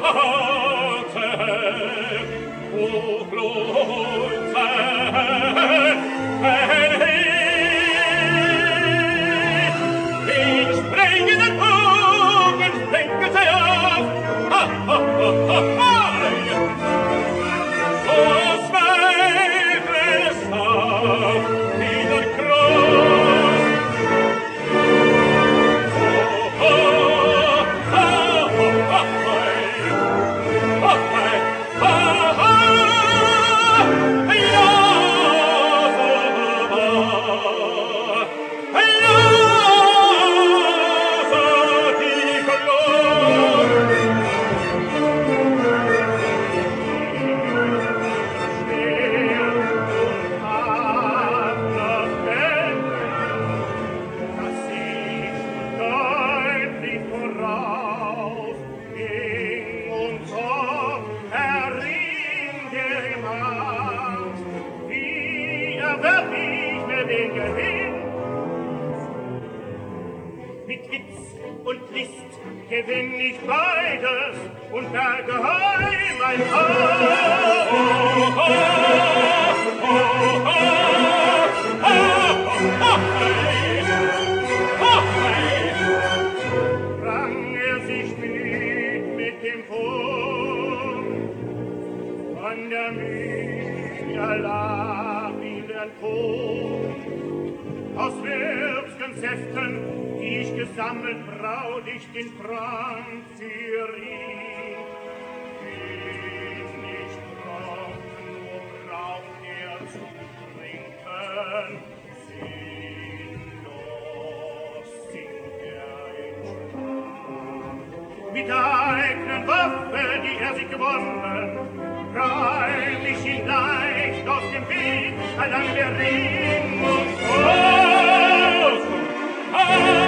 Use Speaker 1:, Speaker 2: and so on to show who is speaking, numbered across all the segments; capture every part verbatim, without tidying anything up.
Speaker 1: Gewinn ich beides und der Geheim ein Oh, oh, oh, oh, oh, oh, oh, rang er sich mit, mit dem Funk, von der Mühe lag wie der Tod, aus würzgen Säften die ich gesammelt, braut ich den Trank für ihn. Will nicht trocken, nur braucht er zu trinken. Sinnlos singt er in Schlaf. Mit der eigenen Waffe, die er sich gewonnen, räum ich ihn leicht aus dem Weg, allang der Ring und Tod. Oh!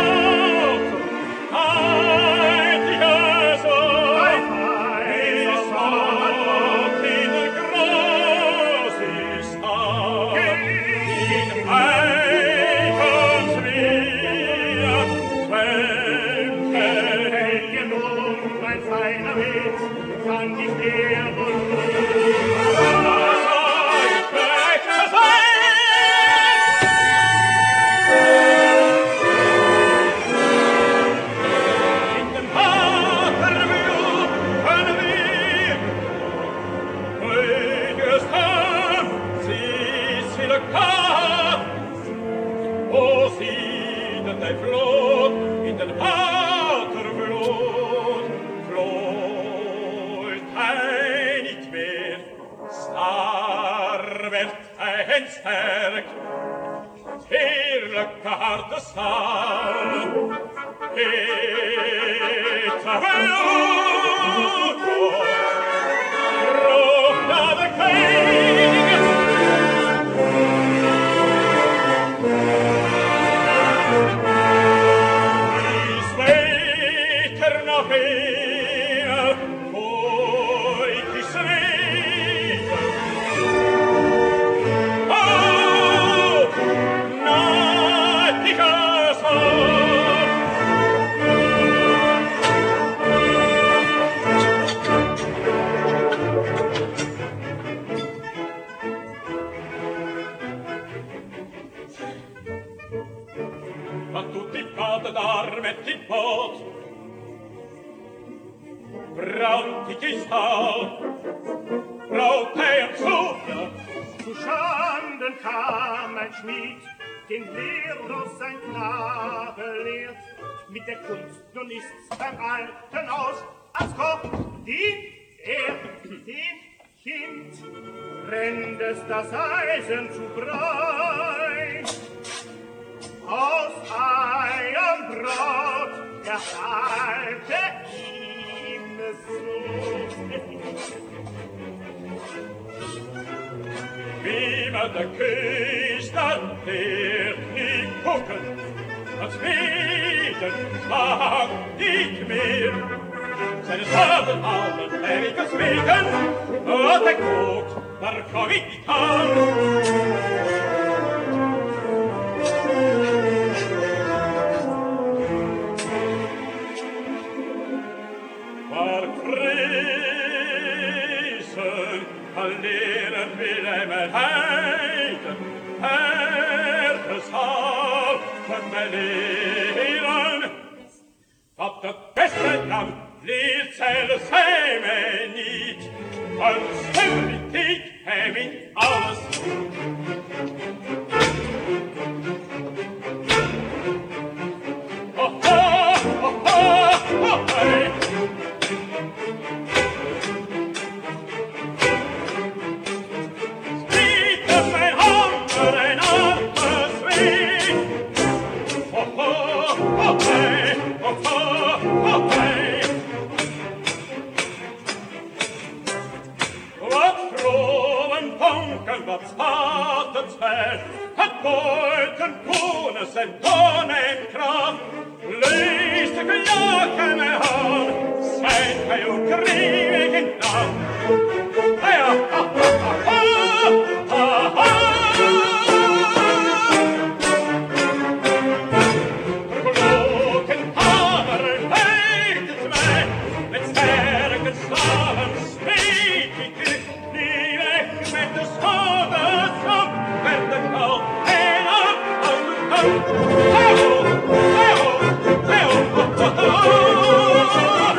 Speaker 2: Herk, heerlijk harde staal, het verloot, rook naar de kring. Die zweet er nog een, ooit die zweet. Met die pot brandt ik is hal braut hij hem zo
Speaker 1: zu Schanden kam ein Schmied den Lehrlos sein Knabe lehrt mit der Kunst nun ist's beim Alten aus als Koch dient er dem Kind brennt es das Eisen zu Brei aus Ei und Brot, der Alte ihm so.
Speaker 2: Wie man der Küste der nicht gucken, als Frieden mag nicht mehr. Seine Sachen allen Erikers wegen, und er guckt, da komm ich nicht an. War Frieden verlieren will einmal heiden, Herres Haupt von Berlin. Ob der beste Land blir selv seme nit, als politik hemin alles. Oh, oh, oh, oh, oh, hey. Wat staat het zwaard, het buiten kones en tonenkracht. Lees de klagen me aan, zijn hij ook krieg in nacht. Ja, ha, ha, ha, ha, ha, ha. Verkloken hamer leidt het mij, met sterke slaven smeek ik u, die weg met de schade zand, met de kou en op aan de kant. Heo, heo, heo, ho, ho, ho,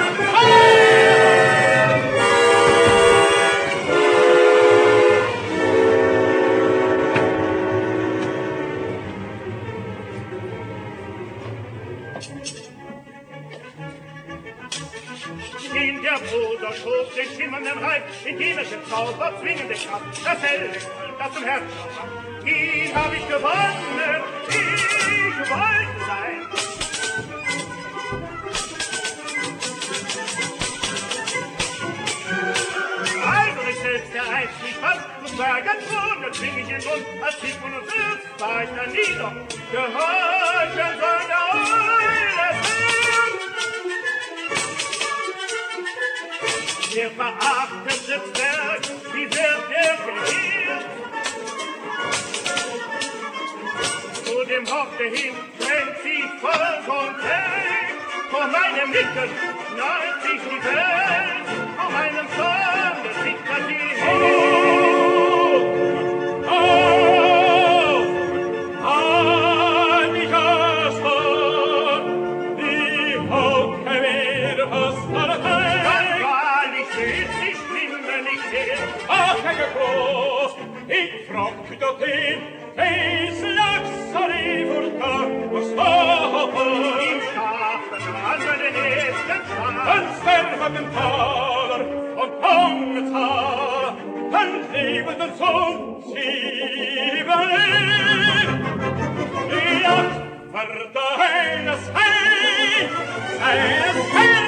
Speaker 1: In der Bruder schob den schimmernden Reif, in jenem Zauber zwingende Kraft, das helle Gold, das zum Herzen macht. Ihn hab ich gewonnen, ich wollte sein. Also ich selbst der Eid nicht fast, zum Sagen ohne zwing ich in Mund, als ich von uns ist, war ich dann nie noch gehorchen, sondern eure Der verachtete Zwerg, wie wird er geehrt? Zu dem Hofe hin brennt sie voll und hell. Vor meinem Nicken neigt sich die Welt, vor meinem Zorn zittert die Hände.
Speaker 2: Oh, oh, an die Gaston, die Hofe wird fast alle Teil. Ach, Herr Groß, ich frag dorthin, weis laxar i furta, og stapper
Speaker 1: i stappen, alle den ersten Tag.
Speaker 2: Den stervenden taler, og konge taler, den levenden som siver i jakt for deines hei, seines hei.